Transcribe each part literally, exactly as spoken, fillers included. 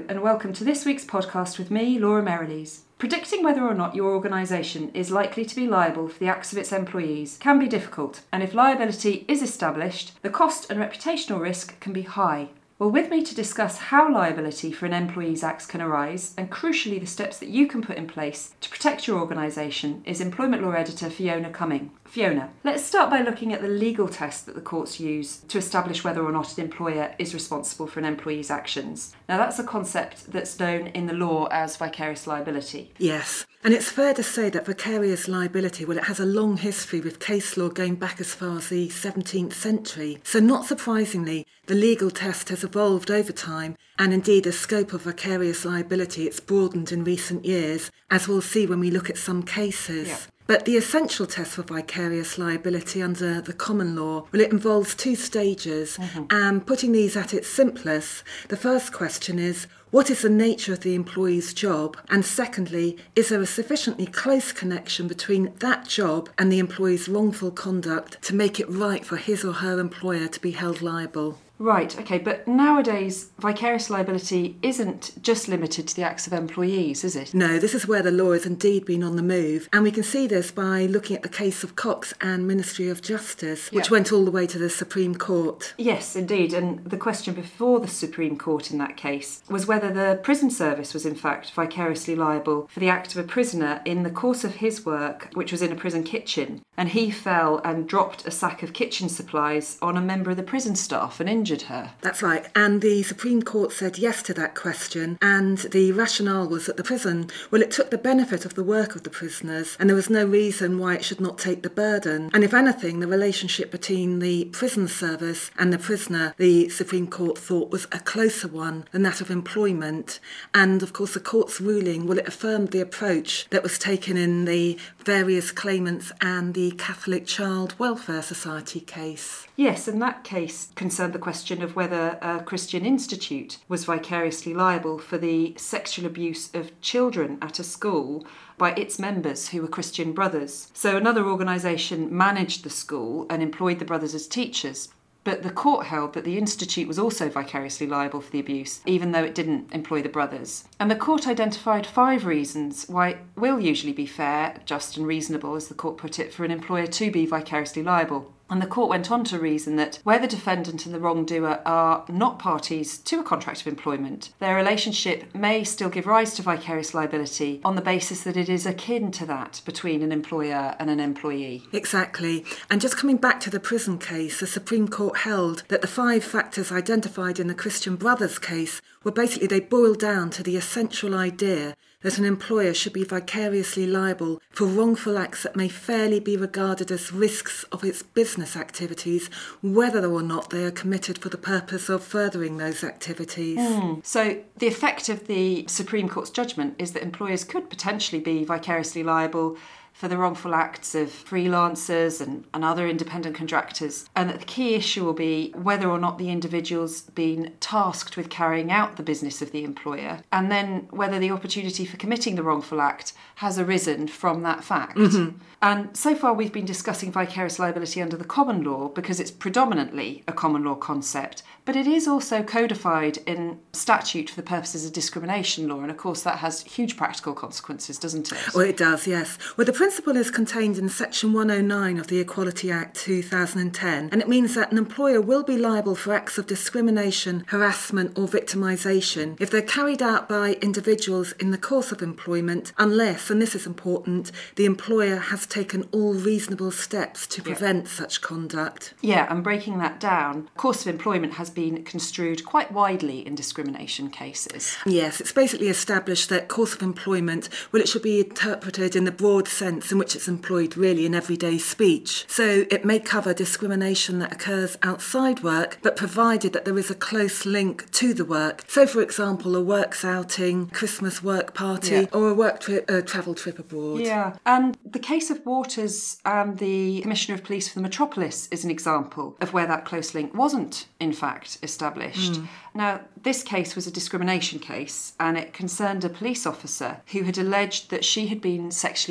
Hello and welcome to this week's podcast with me, Laura Merrilees. Predicting whether or not your organisation is likely to be liable for the acts of its employees can be difficult, and if liability is established, the cost and reputational risk can be high. Well, with me to discuss how liability for an employee's acts can arise, and crucially the steps that you can put in place to protect your organisation, is Employment Law Editor Fiona Cumming. Fiona, let's start by looking at the legal test that the courts use to establish whether or not an employer is responsible for an employee's actions. Now, that's a concept that's known in the law as vicarious liability. Yes, and it's fair to say that vicarious liability, well, it has a long history with case law going back as far as the seventeenth century. So not surprisingly, the legal test has evolved over time, and indeed the scope of vicarious liability, it's broadened in recent years, as we'll see when we look at some cases. Yeah. But the essential test for vicarious liability under the common law, well, it involves two stages. Mm-hmm. And putting these at its simplest, the first question is, what is the nature of the employee's job? And secondly, is there a sufficiently close connection between that job and the employee's wrongful conduct to make it right for his or her employer to be held liable? Right, okay, but nowadays vicarious liability isn't just limited to the acts of employees, is it? No, this is where the law has indeed been on the move, and we can see this by looking at the case of Cox and Ministry of Justice, which yeah. went all the way to the Supreme Court. Yes, indeed, and the question before the Supreme Court in that case was whether the prison service was in fact vicariously liable for the act of a prisoner in the course of his work, which was in a prison kitchen, and he fell and dropped a sack of kitchen supplies on a member of the prison staff and injured her. That's right, and the Supreme Court said yes to that question, and the rationale was that the prison, well, it took the benefit of the work of the prisoners, and there was no reason why it should not take the burden. And if anything, the relationship between the prison service and the prisoner, the Supreme Court thought, was a closer one than that of employment. And of course the court's ruling, well, it affirmed the approach that was taken in the various claimants and the Catholic Child Welfare Society case. Yes, and that case concerned the question of whether a Christian institute was vicariously liable for the sexual abuse of children at a school by its members who were Christian brothers. So another organisation managed the school and employed the brothers as teachers. But the court held that the institute was also vicariously liable for the abuse, even though it didn't employ the brothers. And the court identified five reasons why it will usually be fair, just and reasonable, as the court put it, for an employer to be vicariously liable. And the court went on to reason that where the defendant and the wrongdoer are not parties to a contract of employment, their relationship may still give rise to vicarious liability on the basis that it is akin to that between an employer and an employee. Exactly. And just coming back to the prison case, the Supreme Court held that the five factors identified in the Christian Brothers case were basically, they boiled down to the essential idea that an employer should be vicariously liable for wrongful acts that may fairly be regarded as risks of its business activities, whether or not they are committed for the purpose of furthering those activities. Mm. So the effect of the Supreme Court's judgment is that employers could potentially be vicariously liable for the wrongful acts of freelancers and, and other independent contractors, and that the key issue will be whether or not the individual's been tasked with carrying out the business of the employer, and then whether the opportunity for committing the wrongful act has arisen from that fact. Mm-hmm. And so far we've been discussing vicarious liability under the common law because it's predominantly a common law concept, but it is also codified in statute for the purposes of discrimination law, and of course that has huge practical consequences, doesn't it? Well, it does, yes. Well, the principle is contained in Section one oh nine of the Equality Act two thousand ten, and it means that an employer will be liable for acts of discrimination, harassment or victimisation if they're carried out by individuals in the course of employment, unless, and this is important, the employer has taken all reasonable steps to prevent yeah. such conduct. Yeah, and breaking that down, course of employment has been construed quite widely in discrimination cases. Yes, it's basically established that course of employment, well, it should be interpreted in the broad sense in which it's employed really in everyday speech. So it may cover discrimination that occurs outside work, but provided that there is a close link to the work. So, for example, a works outing, Christmas work party, yeah. or a work trip, a travel trip abroad. Yeah, and the case of Waters and the Commissioner of Police for the Metropolis is an example of where that close link wasn't, in fact, established. Mm. Now, this case was a discrimination case, and it concerned a police officer who had alleged that she had been sexually assaulted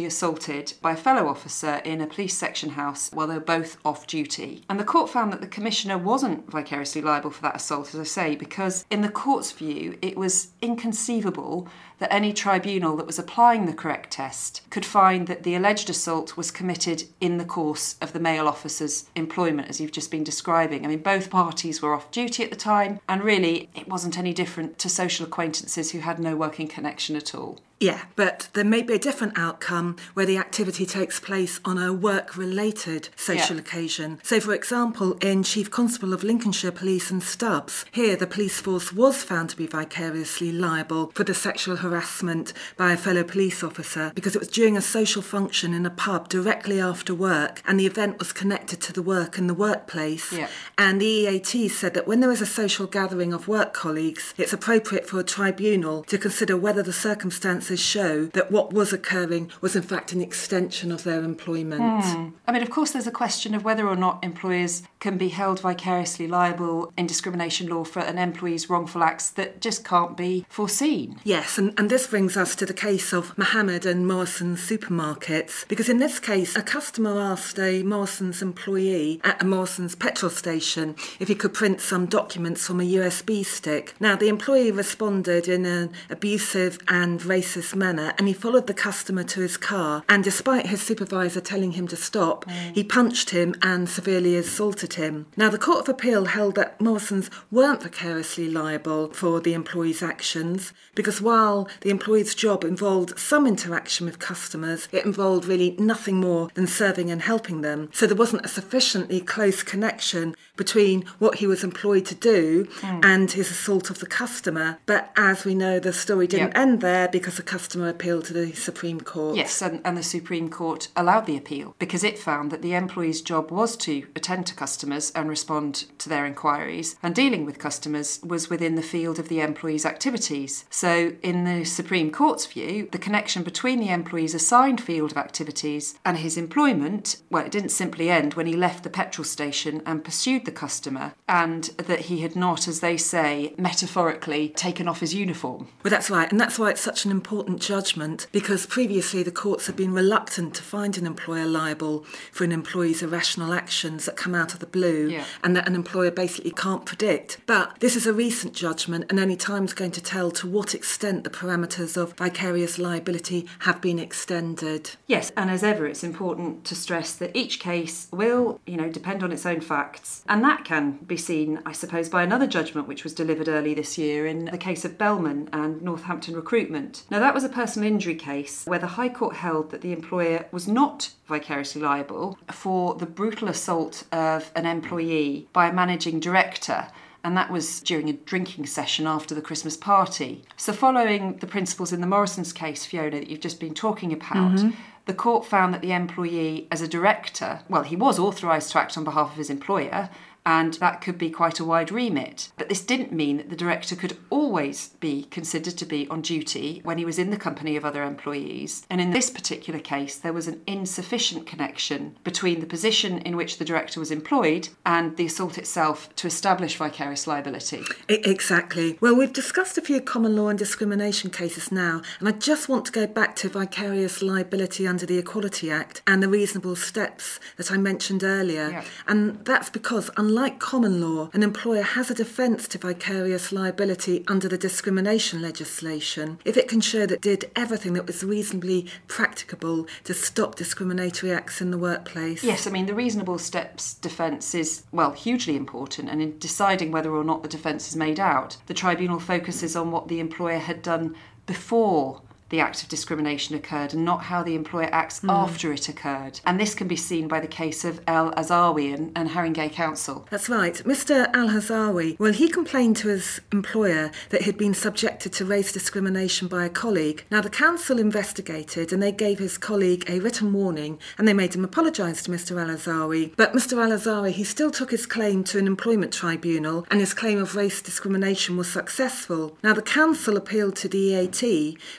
assaulted by a fellow officer in a police section house while they were both off duty. And the court found that the Commissioner wasn't vicariously liable for that assault, as I say, because in the court's view, it was inconceivable that any tribunal that was applying the correct test could find that the alleged assault was committed in the course of the male officer's employment, as you've just been describing. I mean, both parties were off duty at the time, and really it wasn't any different to social acquaintances who had no working connection at all. Yeah, but there may be a different outcome where the activity takes place on a work-related social yeah. occasion. So, for example, in Chief Constable of Lincolnshire Police and Stubbs, here the police force was found to be vicariously liable for the sexual harassment by a fellow police officer because it was during a social function in a pub directly after work, and the event was connected to the work in the workplace. Yeah. And the E A T said that when there is a social gathering of work colleagues, it's appropriate for a tribunal to consider whether the circumstances show that what was occurring was in fact an extension of their employment. Hmm. I mean, of course, there's a question of whether or not employers can be held vicariously liable in discrimination law for an employee's wrongful acts that just can't be foreseen. Yes, and, and this brings us to the case of Mohammed and Morrison's supermarkets, because in this case, a customer asked a Morrison's employee at a Morrison's petrol station if he could print some documents from a U S B stick. Now, the employee responded in an abusive and racist manner, and he followed the customer to his car, and despite his supervisor telling him to stop, mm. he punched him and severely assaulted him. Now, the Court of Appeal held that Morrison's weren't vicariously liable for the employee's actions because while the employee's job involved some interaction with customers, it involved really nothing more than serving and helping them. So there wasn't a sufficiently close connection between what he was employed to do mm. and his assault of the customer. But as we know, the story didn't yep. end there because the customer appealed to the Supreme Court. Yes, and, and the Supreme Court allowed the appeal because it found that the employee's job was to attend to customers and respond to their inquiries, and dealing with customers was within the field of the employee's activities. So in the Supreme Court's view, the connection between the employee's assigned field of activities and his employment, well, it didn't simply end when he left the petrol station and pursued the customer, and that he had not, as they say, metaphorically taken off his uniform. Well, that's right, and that's why it's such an important judgment, because previously the courts have been reluctant to find an employer liable for an employee's irrational actions that come out of the blue yeah. and that an employer basically can't predict. But this is a recent judgment, and only time's going to tell to what extent the parameters of vicarious liability have been extended. Yes, and as ever, it's important to stress that each case will, you know, depend on its own facts, and that can be seen, I suppose, by another judgment which was delivered early this year in the case of Bellman and Northampton Recruitment. Now, that was a personal injury case where the High Court held that the employer was not vicariously liable for the brutal assault of an employee by a managing director, and that was during a drinking session after the Christmas party. So following the principles in the Morrison's case, Fiona, that you've just been talking about, mm-hmm. the court found that the employee, as a director, well, he was authorised to act on behalf of his employer, and that could be quite a wide remit. But this didn't mean that the director could always be considered to be on duty when he was in the company of other employees. And in this particular case, there was an insufficient connection between the position in which the director was employed and the assault itself to establish vicarious liability. Exactly. Well, we've discussed a few common law and discrimination cases now, and I just want to go back to vicarious liability under the Equality Act and the reasonable steps that I mentioned earlier. Yeah. And that's because, unlike common law, an employer has a defence to vicarious liability under the discrimination legislation if it can show that it did everything that was reasonably practicable to stop discriminatory acts in the workplace. Yes, I mean, the reasonable steps defence is, well, hugely important, and in deciding whether or not the defence is made out, the tribunal focuses on what the employer had done before the act of discrimination occurred and not how the employer acts mm. after it occurred. And this can be seen by the case of El Azawi and, and Haringey Council. That's right. Mister Al Azawi, well, he complained to his employer that he'd been subjected to race discrimination by a colleague. Now, the council investigated and they gave his colleague a written warning and they made him apologise to Mister Al Azawi. But Mister Al Azawi, he still took his claim to an employment tribunal and his claim of race discrimination was successful. Now, the council appealed to the E A T because they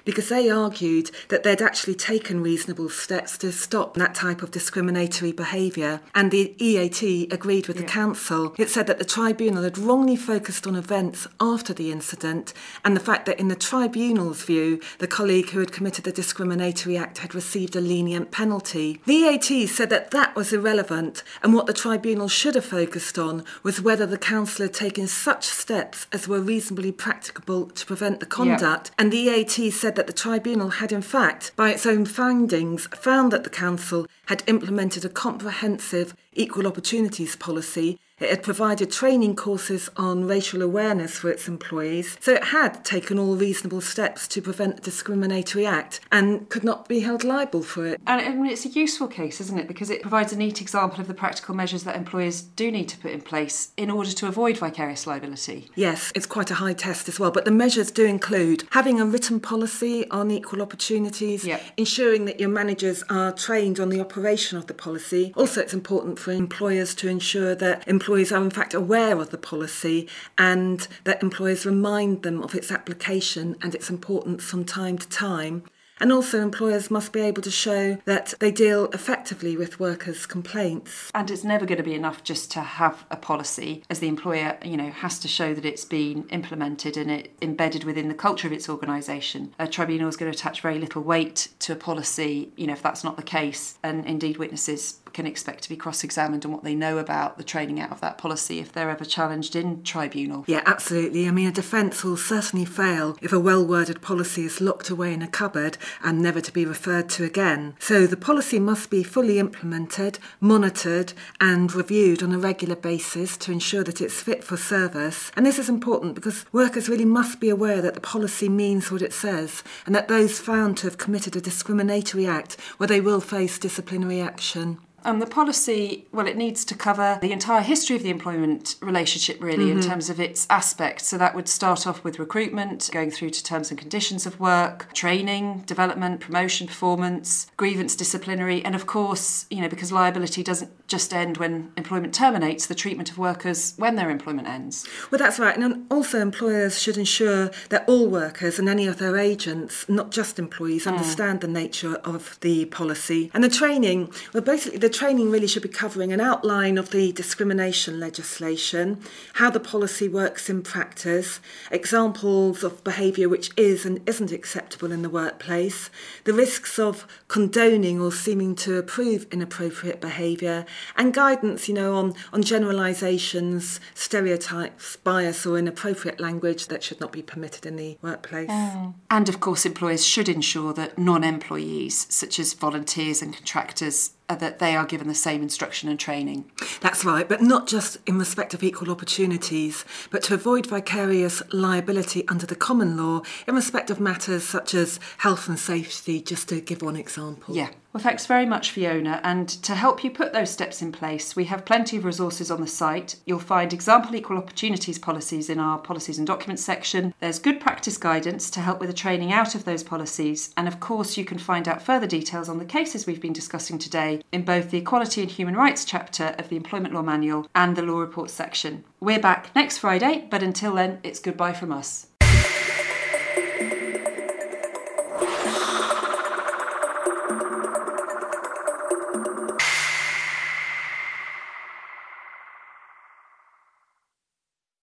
they argued that they'd actually taken reasonable steps to stop that type of discriminatory behaviour, and the E A T agreed with yeah. the council. It said that the tribunal had wrongly focused on events after the incident, and the fact that in the tribunal's view, the colleague who had committed the discriminatory act had received a lenient penalty. The E A T said that that was irrelevant, and what the tribunal should have focused on was whether the council had taken such steps as were reasonably practicable to prevent the conduct. Yeah. And the E A T said that the tribunal had in fact, by its own findings, found that the council had implemented a comprehensive equal opportunities policy. It had provided training courses on racial awareness for its employees, so it had taken all reasonable steps to prevent the discriminatory act and could not be held liable for it. And I mean, it's a useful case, isn't it? Because it provides a neat example of the practical measures that employers do need to put in place in order to avoid vicarious liability. Yes, it's quite a high test as well, but the measures do include having a written policy on equal opportunities, yep. ensuring that your managers are trained on the operation of the policy. Also, it's important for employers to ensure that employees Employees are in fact aware of the policy and that employers remind them of its application and its importance from time to time. And also employers must be able to show that they deal effectively with workers' complaints. And it's never going to be enough just to have a policy, as the employer, you know, has to show that it's been implemented and it embedded within the culture of its organisation. A tribunal is going to attach very little weight to a policy, you know, if that's not the case. And indeed witnesses can expect to be cross-examined on what they know about the training out of that policy if they're ever challenged in tribunal. Yeah, absolutely. I mean, a defence will certainly fail if a well-worded policy is locked away in a cupboard and never to be referred to again. So the policy must be fully implemented, monitored and reviewed on a regular basis to ensure that it's fit for service. And this is important because workers really must be aware that the policy means what it says and that those found to have committed a discriminatory act, well, they will face disciplinary action. Um, the policy, well, it needs to cover the entire history of the employment relationship, really, mm-hmm. in terms of its aspects. So that would start off with recruitment, going through to terms and conditions of work, training, development, promotion, performance, grievance, disciplinary, and of course, you know, because liability doesn't just end when employment terminates, the treatment of workers when their employment ends. Well, that's right. And also employers should ensure that all workers and any of their agents, not just employees, mm. understand the nature of the policy. And the training, well, basically the training really should be covering an outline of the discrimination legislation, how the policy works in practice, examples of behaviour which is and isn't acceptable in the workplace, the risks of condoning or seeming to approve inappropriate behaviour, and guidance, you know, on, on generalisations, stereotypes, bias or inappropriate language that should not be permitted in the workplace. Mm. And of course employers should ensure that non-employees, such as volunteers and contractors, that they are given the same instruction and training. That's right, but not just in respect of equal opportunities, but to avoid vicarious liability under the common law in respect of matters such as health and safety, just to give one example. Yeah. Well, thanks very much, Fiona. And to help you put those steps in place, we have plenty of resources on the site. You'll find example equal opportunities policies in our policies and documents section. There's good practice guidance to help with the training out of those policies. And of course, you can find out further details on the cases we've been discussing today in both the Equality and Human Rights chapter of the Employment Law Manual and the Law Reports section. We're back next Friday, but until then, it's goodbye from us.